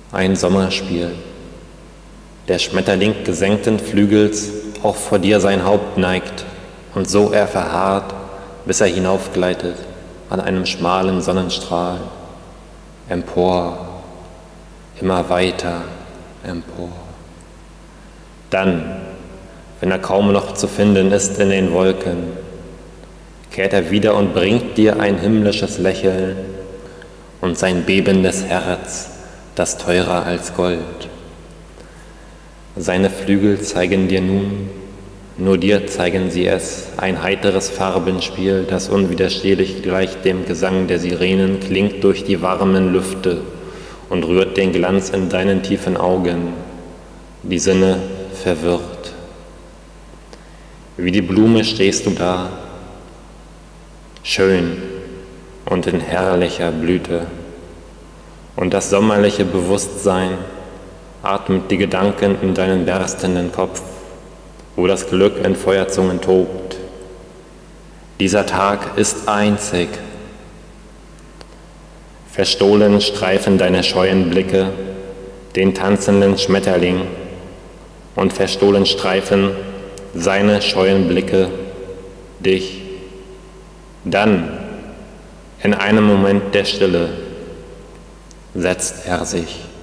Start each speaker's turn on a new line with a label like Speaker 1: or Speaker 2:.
Speaker 1: Ein Sommerspiel. Der Schmetterling gesenkten Flügels auch vor dir sein Haupt neigt, und so er verharrt, bis er hinaufgleitet an einem schmalen Sonnenstrahl. Empor, immer weiter empor. Dann, wenn er kaum noch zu finden ist in den Wolken, kehrt er wieder und bringt dir ein himmlisches Lächeln und sein bebendes Herz, das teurer als Gold. Seine Flügel zeigen dir nun, nur dir zeigen sie es, ein heiteres Farbenspiel, das unwiderstehlich gleich dem Gesang der Sirenen klingt durch die warmen Lüfte und rührt den Glanz in deinen tiefen Augen, die Sinne verwirrt. Wie die Blume stehst du da, schön und in herrlicher Blüte, und das sommerliche Bewusstsein atmet die Gedanken in deinen berstenden Kopf, wo das Glück in Feuerzungen tobt. Dieser Tag ist einzig. Verstohlen streifen deine scheuen Blicke den tanzenden Schmetterling, und verstohlen streifen seine scheuen Blicke dich. Dann, in einem Moment der Stille, setzt er sich.